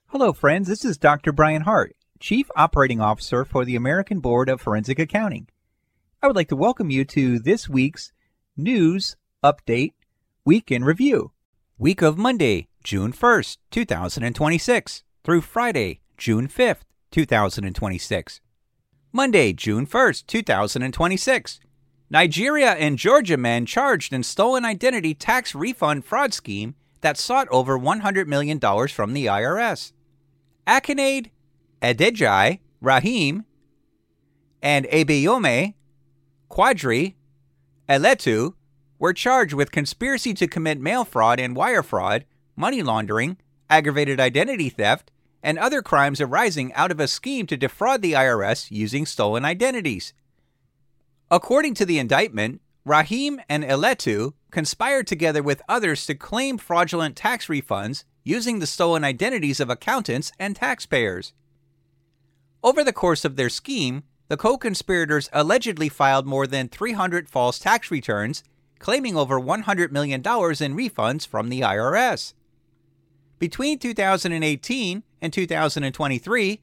Hello, friends. This is Dr. Brian Hart, Chief Operating Officer for the American Board of Forensic Accounting. I would like to welcome you to this week's News Update Week in Review. Week of Monday, June 1st, 2026 through Friday, June 5th, 2026. Monday, June 1st, 2026. Nigeria and Georgia men charged in stolen identity tax refund fraud scheme that sought over $100 million from the IRS. Akinade Adejai Rahim and Abayome Quadri Eletu were charged with conspiracy to commit mail fraud and wire fraud, money laundering, aggravated identity theft, and other crimes arising out of a scheme to defraud the IRS using stolen identities. According to the indictment, Rahim and Eletu conspired together with others to claim fraudulent tax refunds using the stolen identities of accountants and taxpayers. Over the course of their scheme, the co-conspirators allegedly filed more than 300 false tax returns, claiming over $100 million in refunds from the IRS. Between 2018 and 2023,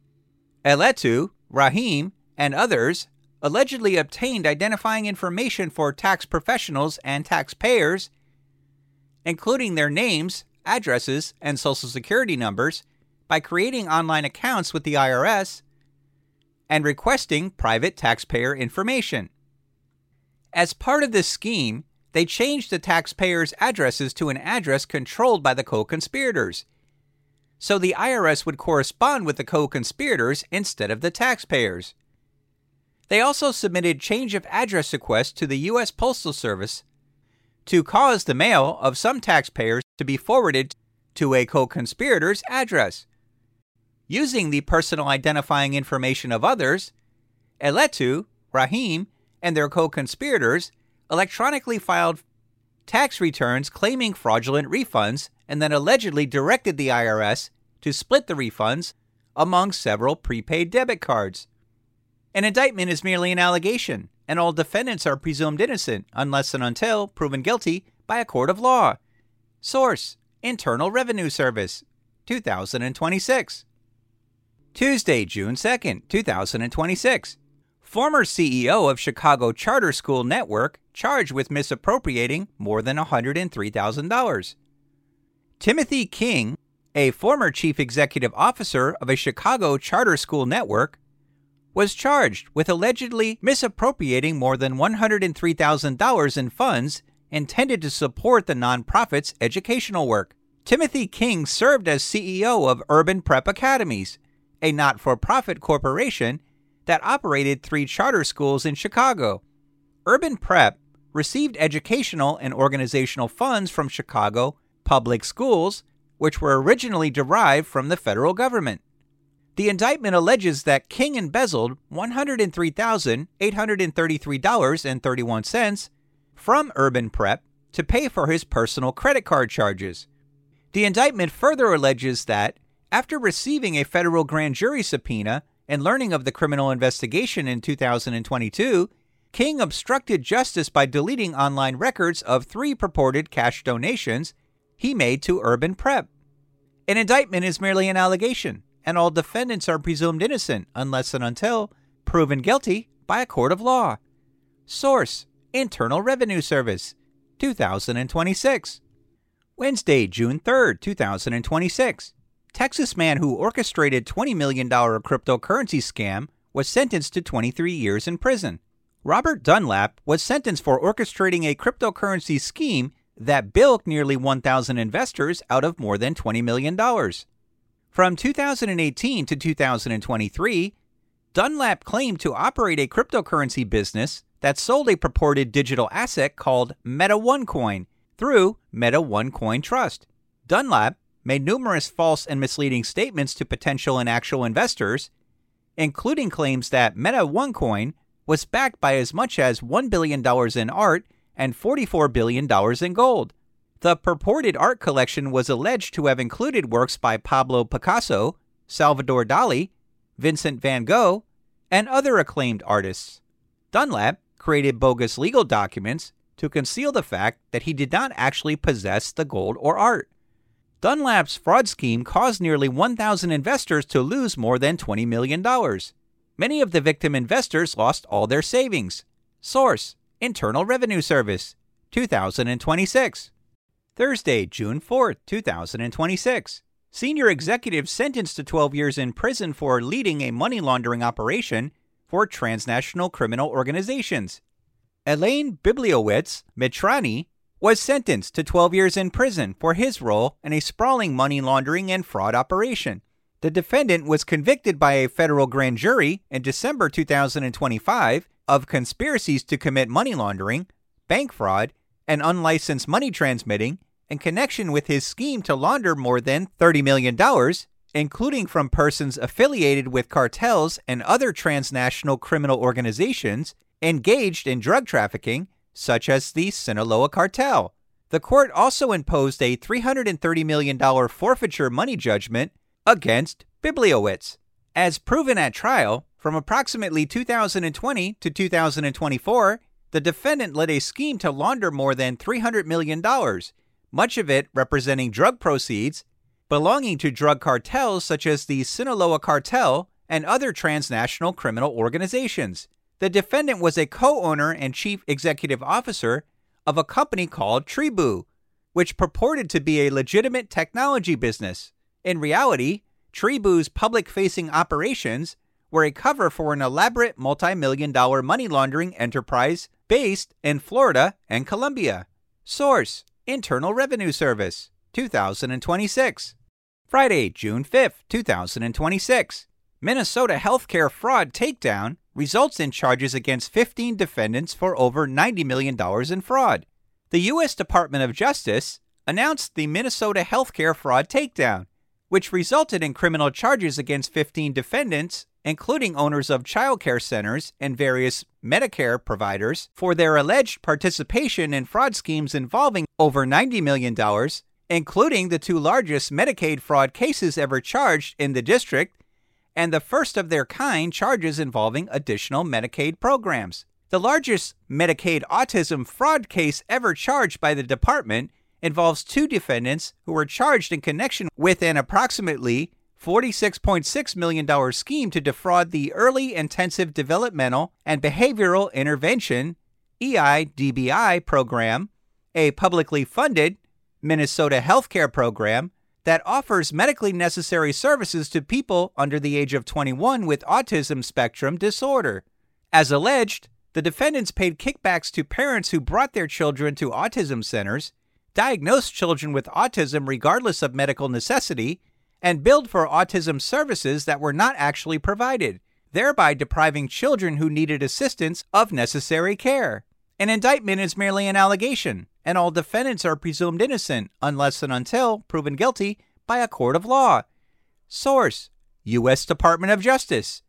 Eletu, Rahim, and others allegedly obtained identifying information for tax professionals and taxpayers, including their names, addresses, and social security numbers, by creating online accounts with the IRS and requesting private taxpayer information. As part of this scheme, they changed the taxpayers' addresses to an address controlled by the co-conspirators, so the IRS would correspond with the co-conspirators instead of the taxpayers. They also submitted change of address requests to the U.S. Postal Service to cause the mail of some taxpayers to be forwarded to a co-conspirator's address. Using the personal identifying information of others, Eletu, Rahim, and their co-conspirators electronically filed tax returns claiming fraudulent refunds and then allegedly directed the IRS to split the refunds among several prepaid debit cards. An indictment is merely an allegation, and all defendants are presumed innocent unless and until proven guilty by a court of law. Source: Internal Revenue Service, 2026. Tuesday, June 2nd, 2026. Former CEO of Chicago Charter School Network charged with misappropriating more than $103,000. Timothy King, a former chief executive officer of a Chicago charter school network, was charged with allegedly misappropriating more than $103,000 in funds intended to support the nonprofit's educational work. Timothy King served as CEO of Urban Prep Academies, a not-for-profit corporation that operated 3 charter schools in Chicago. Urban Prep received educational and organizational funds from Chicago public schools, which were originally derived from the federal government. The indictment alleges that King embezzled $103,833.31 from Urban Prep to pay for his personal credit card charges. The indictment further alleges that, after receiving a federal grand jury subpoena and learning of the criminal investigation in 2022, King obstructed justice by deleting online records of 3 purported cash donations he made to Urban Prep. An indictment is merely an allegation, and all defendants are presumed innocent unless and until proven guilty by a court of law. Source: Internal Revenue Service, 2026. Wednesday, June 3rd, 2026. Texas man who orchestrated $20 million cryptocurrency scam was sentenced to 23 years in prison. Robert Dunlap was sentenced for orchestrating a cryptocurrency scheme that bilked nearly 1,000 investors out of more than $20 million. From 2018 to 2023, Dunlap claimed to operate a cryptocurrency business that sold a purported digital asset called Meta OneCoin through Meta OneCoin Trust. Dunlap made numerous false and misleading statements to potential and actual investors, including claims that Meta OneCoin was backed by as much as $1 billion in art and $44 billion in gold. The purported art collection was alleged to have included works by Pablo Picasso, Salvador Dali, Vincent van Gogh, and other acclaimed artists. Dunlap created bogus legal documents to conceal the fact that he did not actually possess the gold or art. Dunlap's fraud scheme caused nearly 1,000 investors to lose more than $20 million. Many of the victim investors lost all their savings. Source: Internal Revenue Service, 2026. Thursday, June 4, 2026. Senior executive sentenced to 12 years in prison for leading a money laundering operation for transnational criminal organizations. Elaine Bibliowicz Mitrani was sentenced to 12 years in prison for his role in a sprawling money laundering and fraud operation. The defendant was convicted by a federal grand jury in December 2025 of conspiracies to commit money laundering, bank fraud, and unlicensed money transmitting in connection with his scheme to launder more than $30 million, including from persons affiliated with cartels and other transnational criminal organizations engaged in drug trafficking, such as the Sinaloa cartel. The court also imposed a $330 million forfeiture money judgment against Bibliowicz. As proven at trial, from approximately 2020 to 2024, the defendant led a scheme to launder more than $300 million, much of it representing drug proceeds belonging to drug cartels such as the Sinaloa cartel and other transnational criminal organizations. The defendant was a co-owner and chief executive officer of a company called Tribu, which purported to be a legitimate technology business. In reality, Tribu's public-facing operations were a cover for an elaborate multi-million-dollar money laundering enterprise based in Florida and Colombia. Source: Internal Revenue Service, 2026. Friday, June 5, 2026. Minnesota healthcare fraud takedown results in charges against 15 defendants for over $90 million in fraud. The U.S. Department of Justice announced the Minnesota healthcare fraud takedown, which resulted in criminal charges against 15 defendants, including owners of child care centers and various Medicare providers, for their alleged participation in fraud schemes involving over $90 million, including the two largest Medicaid fraud cases ever charged in the district and the first of their kind charges involving additional Medicaid programs. The largest Medicaid autism fraud case ever charged by the department involves two defendants who were charged in connection with an approximately $46.6 million scheme to defraud the Early Intensive Developmental and Behavioral Intervention EIDBI program, a publicly funded Minnesota healthcare program that offers medically necessary services to people under the age of 21 with autism spectrum disorder. As alleged, the defendants paid kickbacks to parents who brought their children to autism centers, diagnosed children with autism regardless of medical necessity, and billed for autism services that were not actually provided, thereby depriving children who needed assistance of necessary care. An indictment is merely an allegation, and all defendants are presumed innocent unless and until proven guilty by a court of law. Source: U.S. Department of Justice,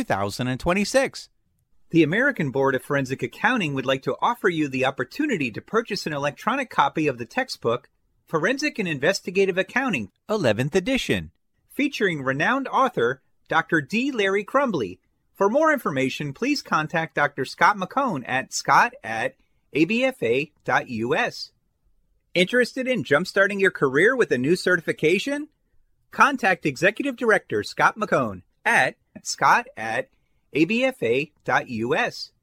2026. The American Board of Forensic Accounting would like to offer you the opportunity to purchase an electronic copy of the textbook Forensic and Investigative Accounting, 11th edition, featuring renowned author Dr. D. Larry Crumbly. For more information, please contact Dr. Scott McCone at scott@abfa.us. Interested in jumpstarting your career with a new certification? Contact Executive Director Scott McCone at scott@abfa.us.